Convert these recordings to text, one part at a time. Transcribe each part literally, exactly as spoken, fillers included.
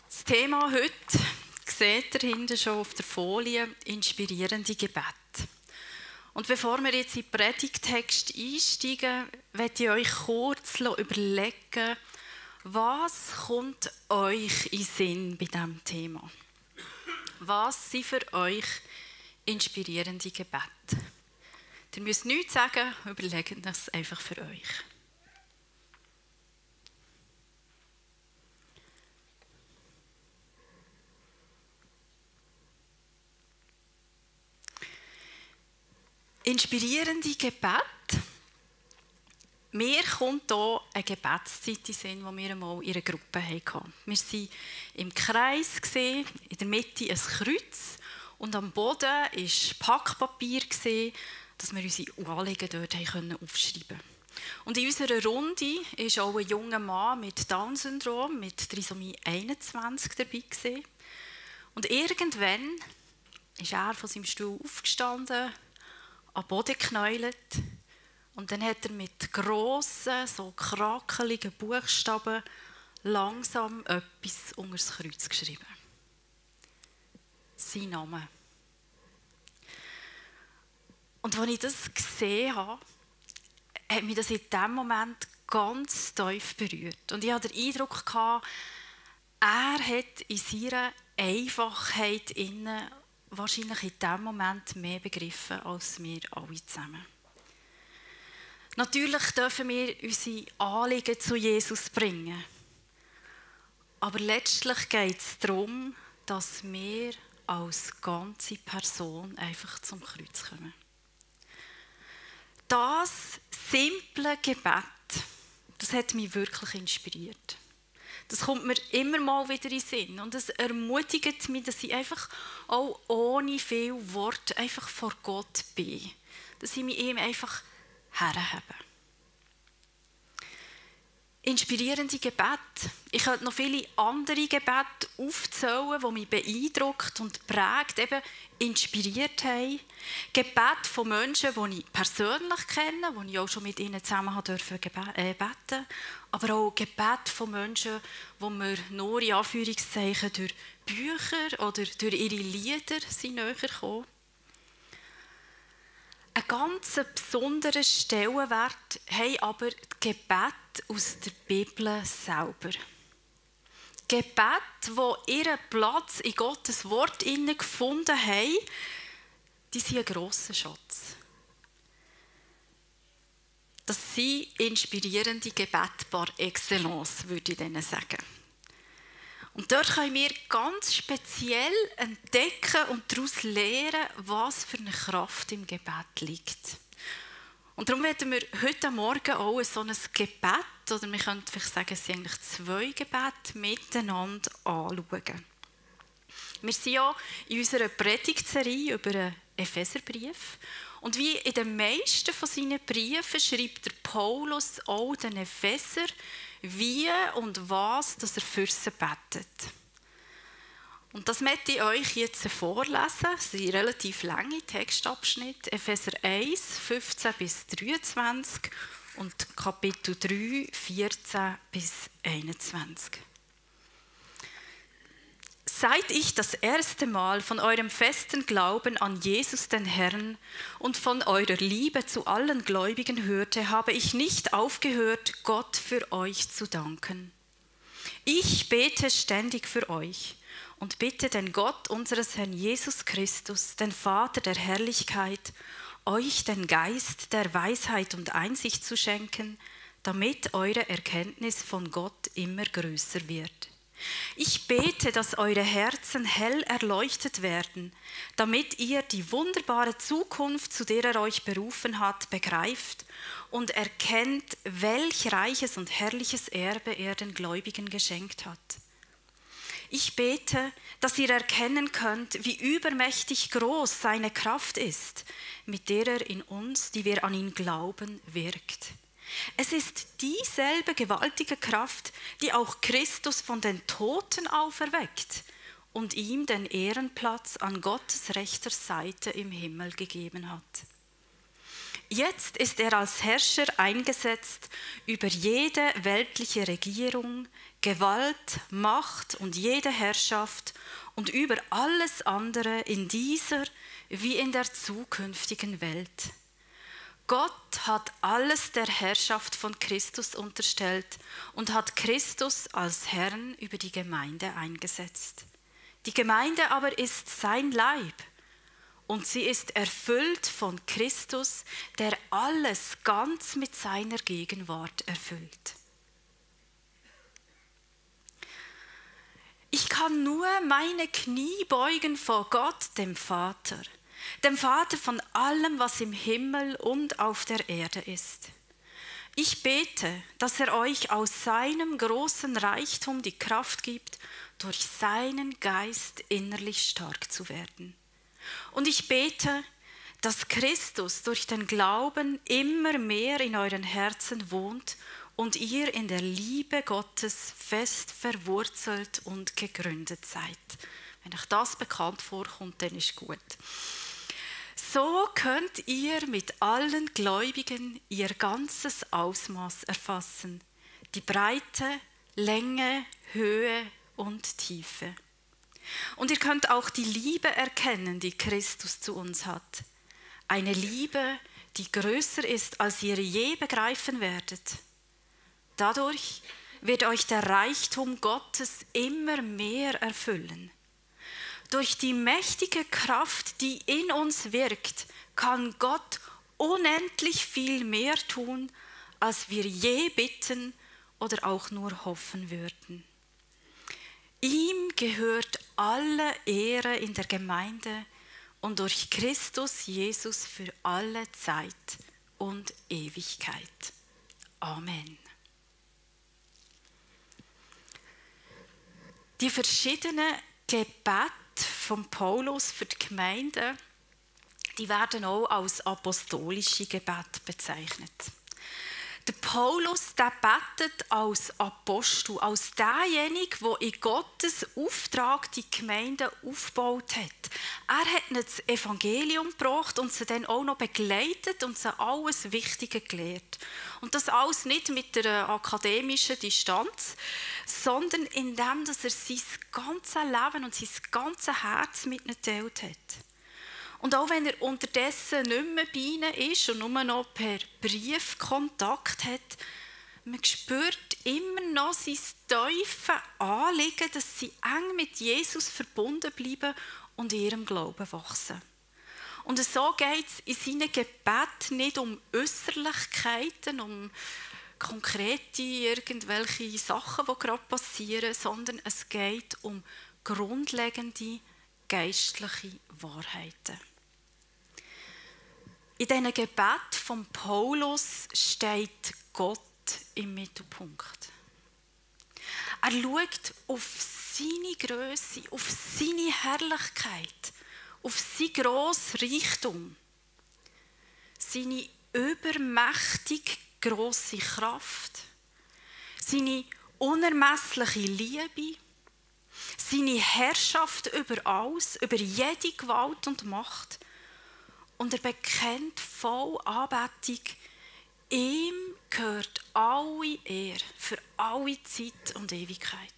Das Thema heute seht ihr hinten schon auf der Folie, inspirierende Gebete. Und bevor wir jetzt in den Predigttext einsteigen, möchte ich euch kurz überlegen, was kommt euch in den Sinn bei diesem Thema? Was sind für euch inspirierende Gebete? Ihr müsst nichts sagen, überlegt das einfach für euch. Inspirierende Gebete. Mir kommt hier eine Gebetszeit in den Sinn, die wir einmal in einer Gruppe hatten. Wir waren im Kreis, in der Mitte ein Kreuz und am Boden war Packpapier, dass wir unsere Anliegen dort aufschreiben konnten. Und in unserer Runde war auch ein junger Mann mit Down-Syndrom, mit Trisomie einundzwanzig dabei. Und irgendwann ist er von seinem Stuhl aufgestanden, am Boden geknäult und dann hat er mit grossen, so krakeligen Buchstaben langsam etwas unter das Kreuz geschrieben. Sein Name. Und als ich das gesehen habe, hat mich das in diesem Moment ganz tief berührt. Und ich hatte den Eindruck, er hat in seiner Einfachheit innen wahrscheinlich in diesem Moment mehr begriffen als wir alle zusammen. Natürlich dürfen wir unsere Anliegen zu Jesus bringen. Aber letztlich geht es darum, dass wir als ganze Person einfach zum Kreuz kommen. Das simple Gebet, das hat mich wirklich inspiriert. Das kommt mir immer mal wieder in den Sinn. Und es ermutigt mich, dass ich einfach auch ohne viel Wort einfach vor Gott bin. Dass ich mich ihm einfach herhebe. Inspirierende Gebete. Ich könnte noch viele andere Gebete aufzählen, die mich beeindruckt und prägt, eben inspiriert haben. Gebete von Menschen, die ich persönlich kenne, die ich auch schon mit ihnen zusammen beten durfte. Aber auch Gebete von Menschen, die mir nur in Anführungszeichen durch Bücher oder durch ihre Lieder sind näher gekommen. Einen ganz besonderen Stellenwert haben aber die Gebete aus der Bibel selber. Gebete, die ihren Platz in Gottes Wort gefunden haben, die sind ein grosser Schatz. Das sind inspirierende Gebete par excellence, würde ich denen sagen. Und dort können wir ganz speziell entdecken und daraus lernen, was für eine Kraft im Gebet liegt. Und darum werden wir heute Morgen auch so ein Gebet, oder wir könnten vielleicht sagen, es sind eigentlich zwei Gebete, miteinander anschauen. Wir sind ja in unserer Predigtserie über den Epheserbrief. Und wie in den meisten von seinen Briefen schreibt der Paulus auch den Epheser, wie und was dass er für sie betet. Und das möchte ich euch jetzt vorlesen. Es sind relativ lange Textabschnitte. Epheser eins, fünfzehn bis dreiundzwanzig und Kapitel drei, vierzehn bis einundzwanzig. Seit ich das erste Mal von eurem festen Glauben an Jesus den Herrn und von eurer Liebe zu allen Gläubigen hörte, habe ich nicht aufgehört, Gott für euch zu danken. Ich bete ständig für euch und bitte den Gott unseres Herrn Jesus Christus, den Vater der Herrlichkeit, euch den Geist der Weisheit und Einsicht zu schenken, damit eure Erkenntnis von Gott immer größer wird. Ich bete, dass eure Herzen hell erleuchtet werden, damit ihr die wunderbare Zukunft, zu der er euch berufen hat, begreift und erkennt, welch reiches und herrliches Erbe er den Gläubigen geschenkt hat. Ich bete, dass ihr erkennen könnt, wie übermächtig groß seine Kraft ist, mit der er in uns, die wir an ihn glauben, wirkt. Es ist dieselbe gewaltige Kraft, die auch Christus von den Toten auferweckt und ihm den Ehrenplatz an Gottes rechter Seite im Himmel gegeben hat. Jetzt ist er als Herrscher eingesetzt über jede weltliche Regierung, Gewalt, Macht und jede Herrschaft und über alles andere in dieser wie in der zukünftigen Welt. Gott hat alles der Herrschaft von Christus unterstellt und hat Christus als Herrn über die Gemeinde eingesetzt. Die Gemeinde aber ist sein Leib und sie ist erfüllt von Christus, der alles ganz mit seiner Gegenwart erfüllt. Ich kann nur meine Knie beugen vor Gott, dem Vater, dem Vater von allem, was im Himmel und auf der Erde ist. Ich bete, dass er euch aus seinem großen Reichtum die Kraft gibt, durch seinen Geist innerlich stark zu werden. Und ich bete, dass Christus durch den Glauben immer mehr in euren Herzen wohnt und ihr in der Liebe Gottes fest verwurzelt und gegründet seid. Wenn euch das bekannt vorkommt, dann ist gut. So könnt ihr mit allen Gläubigen ihr ganzes Ausmaß erfassen, die Breite, Länge, Höhe und Tiefe. Und ihr könnt auch die Liebe erkennen, die Christus zu uns hat. Eine Liebe, die größer ist, als ihr je begreifen werdet. Dadurch wird euch der Reichtum Gottes immer mehr erfüllen. Durch die mächtige Kraft, die in uns wirkt, kann Gott unendlich viel mehr tun, als wir je bitten oder auch nur hoffen würden. Ihm gehört alle Ehre in der Gemeinde und durch Christus Jesus für alle Zeit und Ewigkeit. Amen. Die verschiedenen Gebete von Paulus für die Gemeinde, die werden auch als apostolische Gebete bezeichnet. Der Paulus, der betet als Apostel, als derjenige, der in Gottes Auftrag die Gemeinde aufgebaut hat. Er hat ihnen das Evangelium gebracht und sie dann auch noch begleitet und sie alles Wichtige gelehrt. Und das alles nicht mit einer akademischen Distanz, sondern indem dass er sein ganzes Leben und sein ganzes Herz mit ihnen geteilt hat. Und auch wenn er unterdessen nicht mehr bei ihnen ist und nur noch per Brief Kontakt hat, man spürt immer noch sein tiefes Anliegen, dass sie eng mit Jesus verbunden bleiben und in ihrem Glauben wachsen. Und so geht es in seinen Gebeten nicht um Äußerlichkeiten, um konkrete irgendwelche Sachen, die gerade passieren, sondern es geht um grundlegende geistliche Wahrheiten. In diesen Gebeten von Paulus steht Gott im Mittelpunkt. Er schaut auf seine Grösse, auf seine Herrlichkeit, auf sein grosses Reichtum, seine übermächtig grosse Kraft, seine unermessliche Liebe, seine Herrschaft über alles, über jede Gewalt und Macht. Und er bekennt voll Anbetung, ihm gehört alle Ehre für alle Zeit und Ewigkeit.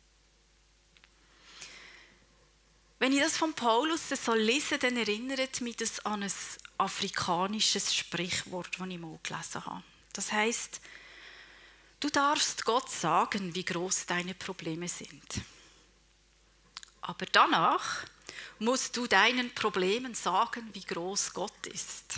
Wenn ich das von Paulus so lese, dann erinnert mich das an ein afrikanisches Sprichwort, das ich mal gelesen habe. Das heisst, du darfst Gott sagen, wie groß deine Probleme sind. Aber danach musst du deinen Problemen sagen, wie groß Gott ist.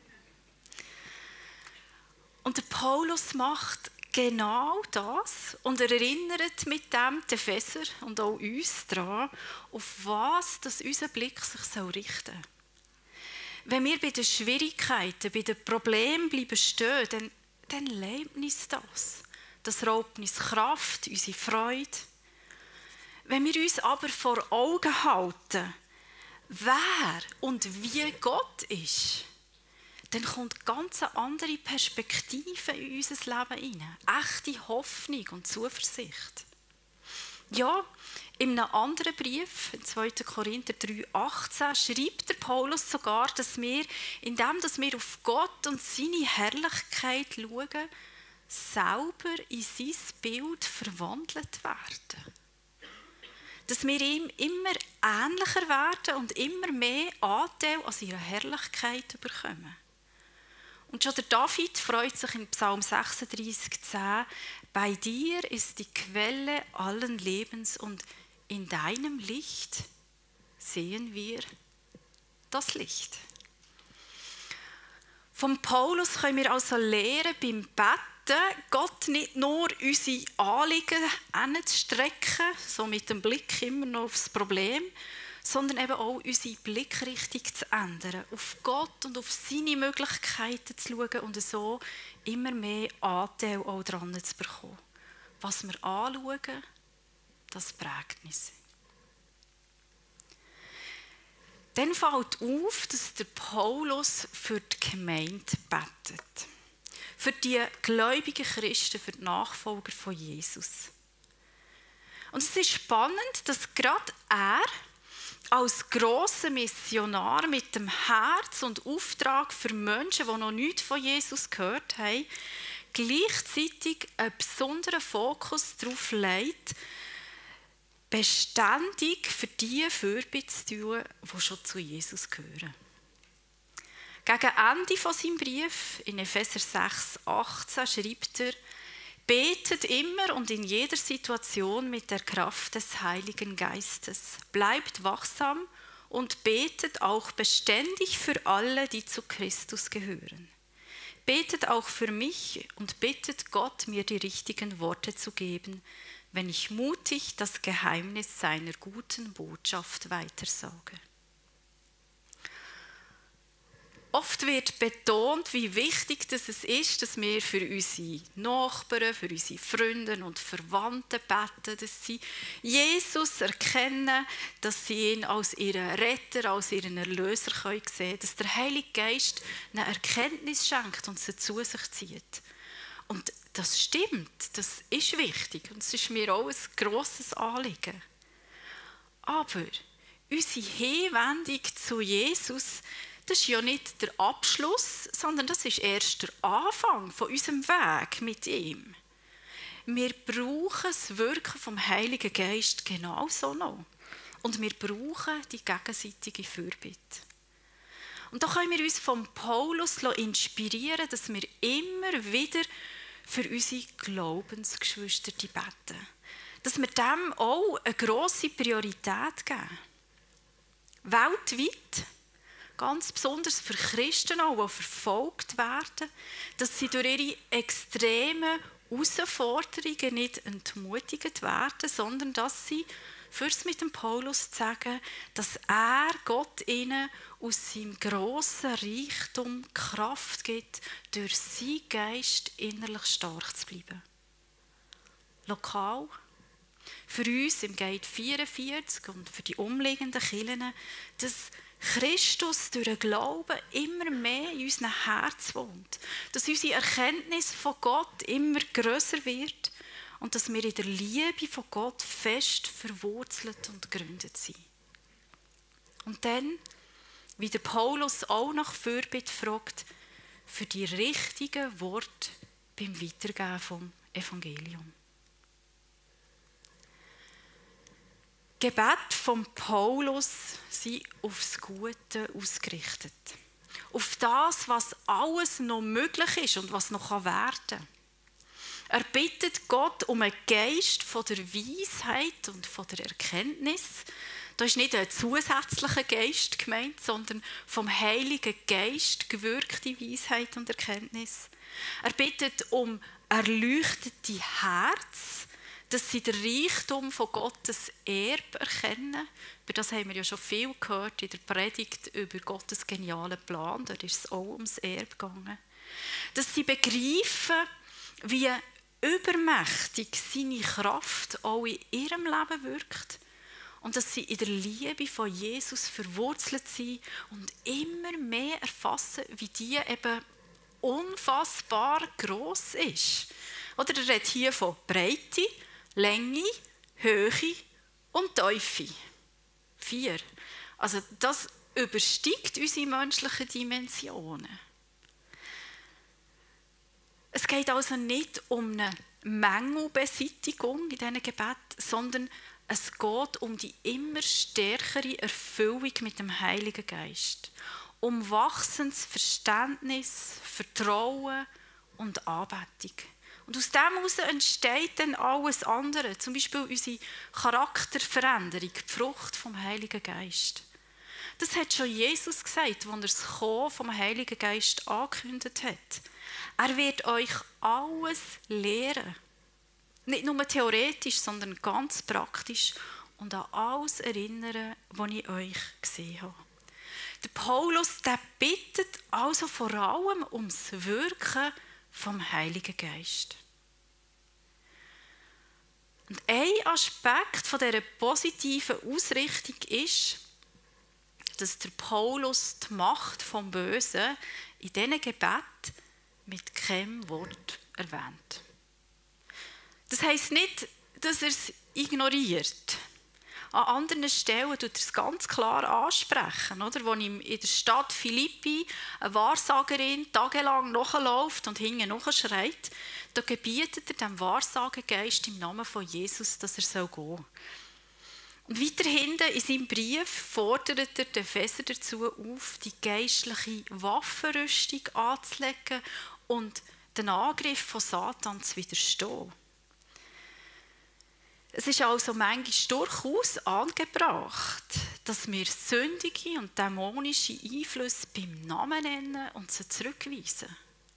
Und der Paulus macht genau das und er erinnert mit dem die Epheser und auch uns daran, auf was dass unser Blick sich richten soll. Wenn wir bei den Schwierigkeiten, bei den Problemen bleiben stehen, dann, dann lähmt uns das. Das raubt uns Kraft, unsere Freude. Wenn wir uns aber vor Augen halten, wer und wie Gott ist, dann kommt ganz eine andere Perspektive in unser Leben hinein. Echte Hoffnung und Zuversicht. Ja, In einem anderen Brief, in zweiter Korinther drei achtzehn, schreibt der Paulus sogar, dass wir, indem dass wir auf Gott und seine Herrlichkeit schauen, selber in sein Bild verwandelt werden. Dass wir ihm immer ähnlicher werden und immer mehr Anteil an seiner Herrlichkeit bekommen. Und schon der David freut sich in Psalm sechsunddreißig zehn: Bei dir ist die Quelle allen Lebens und in deinem Licht sehen wir das Licht. Vom Paulus können wir also lernen, beim Beten Gott nicht nur unsere Anliegen hinzustrecken, so mit dem Blick immer noch aufs Problem, sondern eben auch unsere Blickrichtung zu ändern, auf Gott und auf seine Möglichkeiten zu schauen und so immer mehr Anteil auch dran zu bekommen. Was wir anschauen, das prägt uns. Dann fällt auf, dass der Paulus für die Gemeinde betet. Für die gläubigen Christen, für die Nachfolger von Jesus. Und es ist spannend, dass gerade er als grosser Missionar mit dem Herz und Auftrag für Menschen, die noch nichts von Jesus gehört haben, gleichzeitig einen besonderen Fokus darauf legt, beständig für die Fürbitte zu tun, die schon zu Jesus gehören. Gegen Ende von seinem Brief, in Epheser sechs achtzehn, schreibt er: Betet immer und in jeder Situation mit der Kraft des Heiligen Geistes. Bleibt wachsam und betet auch beständig für alle, die zu Christus gehören. Betet auch für mich und bittet Gott, mir die richtigen Worte zu geben, wenn ich mutig das Geheimnis seiner guten Botschaft weitersage. Oft wird betont, wie wichtig es ist, dass wir für unsere Nachbarn, für unsere Freunde und Verwandten beten, dass sie Jesus erkennen, dass sie ihn als ihren Retter, als ihren Erlöser sehen können, dass der Heilige Geist eine Erkenntnis schenkt und sie zu sich zieht. Und das stimmt, das ist wichtig und es ist mir auch ein grosses Anliegen. Aber unsere Hinwendung zu Jesus, das ist ja nicht der Abschluss, sondern das ist erst der Anfang von unserem Weg mit ihm. Wir brauchen das Wirken vom Heiligen Geist genauso noch. Und wir brauchen die gegenseitige Fürbitte. Und da können wir uns von Paulus inspirieren, dass wir immer wieder für unsere Glaubensgeschwister beten. Dass wir dem auch eine grosse Priorität geben. Weltweit, ganz besonders für Christen auch, die verfolgt werden, dass sie durch ihre extremen Herausforderungen nicht entmutigt werden, sondern dass sie, fürs mit dem Paulus zu sagen, dass er Gott ihnen aus seinem grossen Reichtum Kraft gibt, durch seinen Geist innerlich stark zu bleiben. Lokal, für uns im Gate vierundvierzig und für die umliegenden Kirchen, dass Christus durch den Glauben immer mehr in unserem Herz wohnt. Dass unsere Erkenntnis von Gott immer grösser wird und dass wir in der Liebe von Gott fest verwurzelt und gegründet sind. Und dann, wie der Paulus auch nach Fürbitte fragt, für die richtigen Worte beim Weitergeben vom Evangelium. Gebet von Paulus sind aufs Gute ausgerichtet. Auf das, was alles noch möglich ist und was noch werden kann. Er bittet Gott um einen Geist von der Weisheit und von der Erkenntnis. Da ist nicht ein zusätzlicher Geist gemeint, sondern vom Heiligen Geist gewirkte Weisheit und Erkenntnis. Er bittet um erleuchtete Herz, dass sie den Reichtum von Gottes Erbe erkennen. Über das haben wir ja schon viel gehört in der Predigt über Gottes genialen Plan. Da ist es auch ums Erbe gegangen. Dass sie begreifen, wie übermächtig seine Kraft auch in ihrem Leben wirkt. Und dass sie in der Liebe von Jesus verwurzelt sind und immer mehr erfassen, wie die eben unfassbar gross ist. Oder er redet hier von Breite, Länge, Höhe und Teufel. Vier. Also das übersteigt unsere menschlichen Dimensionen. Es geht also nicht um eine Mängelbeseitigung in diesen Gebeten, sondern es geht um die immer stärkere Erfüllung mit dem Heiligen Geist. Um wachsendes Verständnis, Vertrauen und Anbetung. Und aus dem heraus entsteht dann alles andere, zum Beispiel unsere Charakterveränderung, die Frucht vom Heiligen Geist. Das hat schon Jesus gesagt, als er das Kommen vom Heiligen Geist angekündigt hat. Er wird euch alles lehren. Nicht nur theoretisch, sondern ganz praktisch und an alles erinnern, was ich euch gesehen habe. Der Paulus der bittet also vor allem ums Wirken vom Heiligen Geist. Und ein Aspekt von dieser positiven Ausrichtung ist, dass der Paulus die Macht vom Bösen in diesen Gebeten mit keinem Wort erwähnt. Das heisst nicht, dass er es ignoriert. An anderen Stellen tut er es ganz klar ansprechen, oder? Wo ihm in der Stadt Philippi eine Wahrsagerin tagelang nachläuft und hinten nachschreit, da gebietet er dem Wahrsagegeist im Namen von Jesus, dass er gehen soll. Und weiter hinten in seinem Brief fordert er den Epheser dazu auf, die geistliche Waffenrüstung anzulegen und den Angriff von Satan zu widerstehen. Es ist also manchmal durchaus angebracht, dass wir sündige und dämonische Einflüsse beim Namen nennen und sie zurückweisen.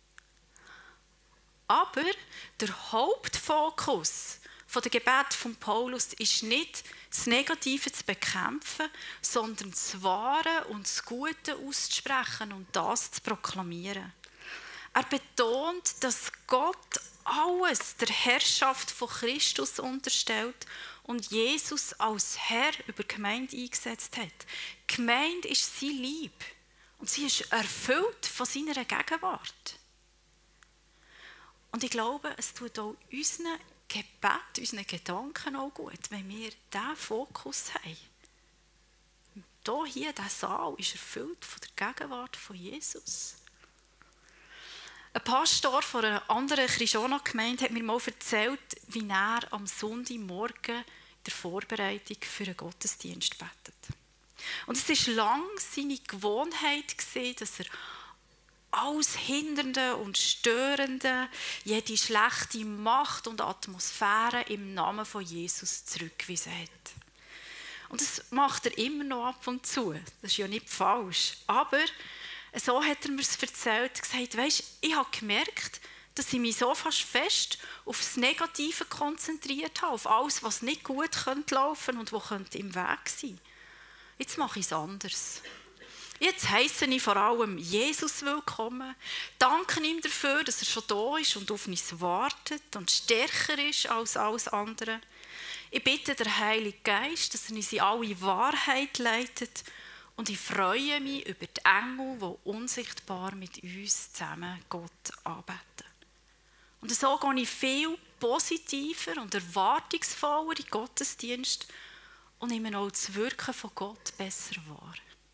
Aber der Hauptfokus von der Gebet von Paulus ist nicht, das Negative zu bekämpfen, sondern das Wahre und das Gute auszusprechen und das zu proklamieren. Er betont, dass Gott alles der Herrschaft von Christus unterstellt und Jesus als Herr über die Gemeinde eingesetzt hat. Die Gemeinde ist sein Lieb und sie ist erfüllt von seiner Gegenwart. Und ich glaube, es tut auch unseren Gebet, unseren Gedanken auch gut, wenn wir diesen Fokus haben. Hier, hier, dieser Saal ist erfüllt von der Gegenwart von Jesus. Ein Pastor von einer anderen Christiana-Gemeinde hat mir mal erzählt, wie er am Sonntagmorgen in der Vorbereitung für einen Gottesdienst betet. Und es war lange seine Gewohnheit, dass er alles Hindernde und Störende, jede schlechte Macht und Atmosphäre im Namen von Jesus zurückgewiesen hat. Und das macht er immer noch ab und zu. Das ist ja nicht falsch. Aber so hat er mir es erzählt, gesagt, weisst, ich habe gemerkt, dass ich mich so fast fest auf das Negative konzentriert habe, auf alles, was nicht gut könnte laufen und was könnte im Weg sein. Jetzt mache ich es anders. Jetzt heisse ich vor allem Jesus willkommen, danke ihm dafür, dass er schon da ist und auf uns wartet und stärker ist als alles andere. Ich bitte den Heiligen Geist, dass er uns in alle Wahrheit leitet und ich freue mich über die Engel, die unsichtbar mit uns zusammen Gott anbeten. Und so gehe ich viel positiver und erwartungsvoller in den Gottesdienst und nehme auch das Wirken von Gott besser wahr.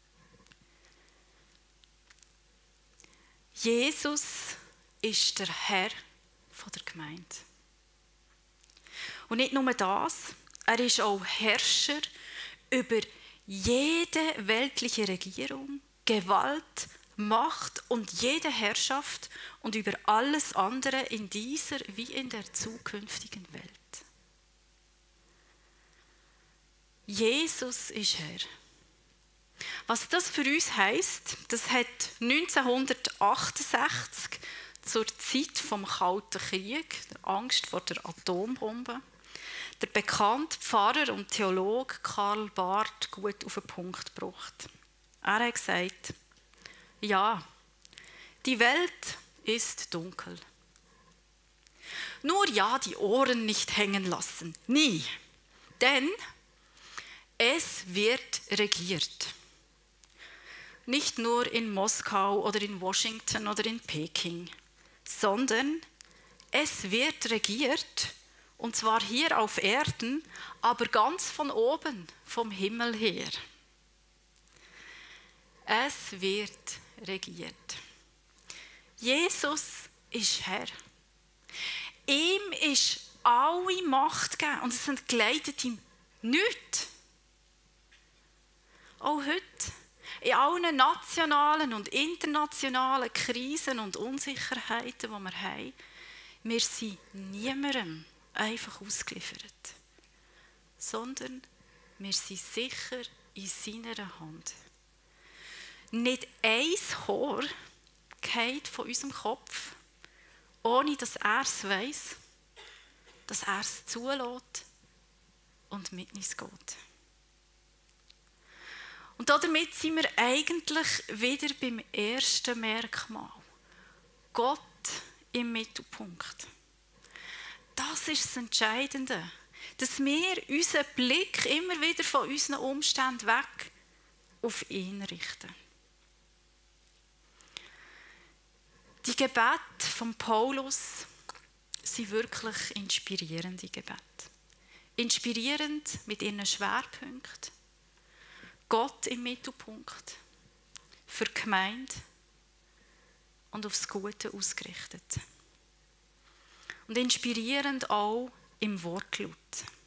Jesus ist der Herr der Gemeinde. Und nicht nur das, er ist auch Herrscher über jede weltliche Regierung, Gewalt, Macht und jede Herrschaft und über alles andere in dieser wie in der zukünftigen Welt. Jesus ist Herr. Was das für uns heisst, das hat neunzehnhundertachtundsechzig zur Zeit vom Kalten Krieg, der Angst vor der Atombombe, der bekannte Pfarrer und Theologe Karl Barth gut auf den Punkt gebracht. Er hat gesagt, ja, die Welt ist dunkel. Nur ja, die Ohren nicht hängen lassen, nie, denn es wird regiert. Nicht nur in Moskau oder in Washington oder in Peking, sondern es wird regiert Und zwar hier auf Erden, aber ganz von oben, vom Himmel her. Es wird regiert. Jesus ist Herr. Ihm ist alle Macht gegeben und es entgleitet ihm nichts. Auch heute, in allen nationalen und internationalen Krisen und Unsicherheiten, die wir haben, wir sind niemandem einfach ausgeliefert, sondern wir sind sicher in seiner Hand. Nicht ein Haar geht von unserem Kopf, ohne dass er es weiss, dass er es zulässt und mit uns geht. Und damit sind wir eigentlich wieder beim ersten Merkmal. Gott im Mittelpunkt. Das ist das Entscheidende, dass wir unseren Blick immer wieder von unseren Umständen weg auf ihn richten. Die Gebete von Paulus sind wirklich inspirierende Gebete. Inspirierend mit ihren Schwerpunkten. Gott im Mittelpunkt. Für die Gemeinde und aufs Gute ausgerichtet. Und inspirierend auch im Wortlaut.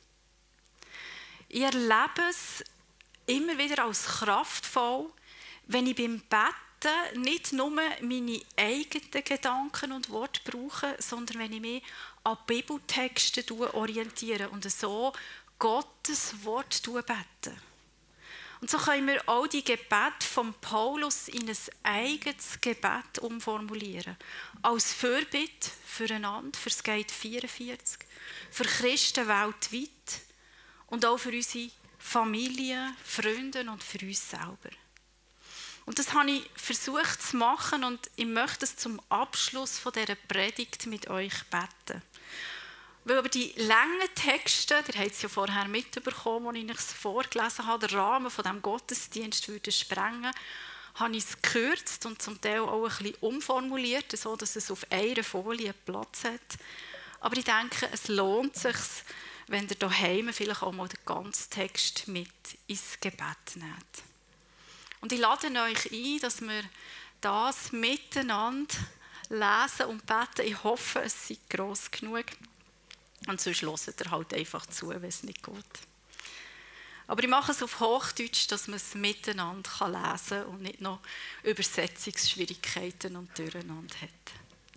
Ich erlebe es immer wieder als kraftvoll, wenn ich beim Beten nicht nur meine eigenen Gedanken und Worte brauche, sondern wenn ich mich an Bibeltexte orientiere und so Gottes Wort bete. Und so können wir auch die Gebete von Paulus in ein eigenes Gebet umformulieren. Als Fürbitte füreinander, für das Gate vierundvierzig, für Christen weltweit und auch für unsere Familie, Freunde und für uns selber. Und das habe ich versucht zu machen und ich möchte es zum Abschluss von dieser Predigt mit euch beten. Weil aber die langen Texte, ihr habt es ja vorher mitbekommen, als ich es vorgelesen habe, den Rahmen von diesem Gottesdienst würde sprengen, habe ich es gekürzt und zum Teil auch ein bisschen umformuliert, so dass es auf einer Folie Platz hat. Aber ich denke, es lohnt sich, wenn ihr daheim vielleicht auch mal den ganzen Text mit ins Gebet nehmt. Und ich lade euch ein, dass wir das miteinander lesen und beten. Ich hoffe, es sei gross genug. Und sonst hört ihr halt einfach zu, wenn es nicht geht. Aber ich mache es auf Hochdeutsch, dass man es miteinander lesen kann und nicht noch Übersetzungsschwierigkeiten und Durcheinander hat.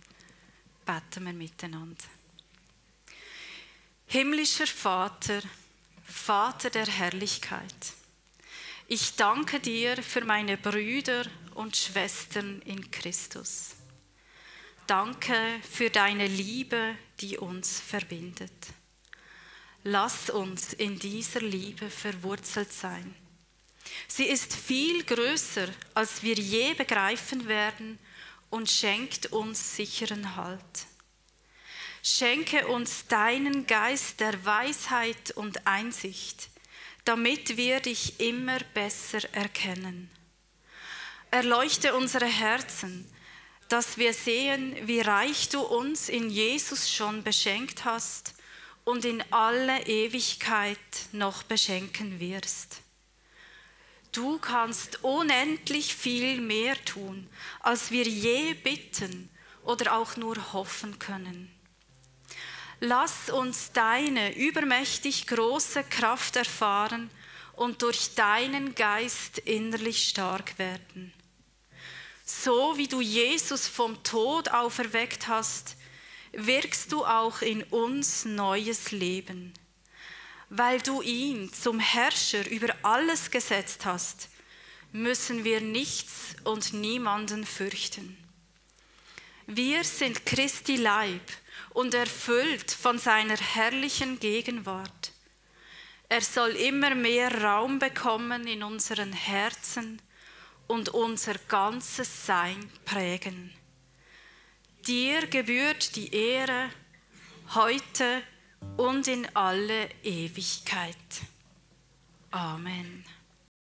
Beten wir miteinander. Himmlischer Vater, Vater der Herrlichkeit, ich danke dir für meine Brüder und Schwestern in Christus. Danke für deine Liebe, die uns verbindet. Lass uns in dieser Liebe verwurzelt sein. Sie ist viel größer, als wir je begreifen werden und schenkt uns sicheren Halt. Schenke uns deinen Geist der Weisheit und Einsicht, damit wir dich immer besser erkennen. Erleuchte unsere Herzen, dass wir sehen, wie reich du uns in Jesus schon beschenkt hast und in alle Ewigkeit noch beschenken wirst. Du kannst unendlich viel mehr tun, als wir je bitten oder auch nur hoffen können. Lass uns deine übermächtig große Kraft erfahren und durch deinen Geist innerlich stark werden. So wie du Jesus vom Tod auferweckt hast, wirkst du auch in uns neues Leben. Weil du ihn zum Herrscher über alles gesetzt hast, müssen wir nichts und niemanden fürchten. Wir sind Christi Leib und erfüllt von seiner herrlichen Gegenwart. Er soll immer mehr Raum bekommen in unseren Herzen und unser ganzes Sein prägen. Dir gebührt die Ehre heute und in alle Ewigkeit. Amen.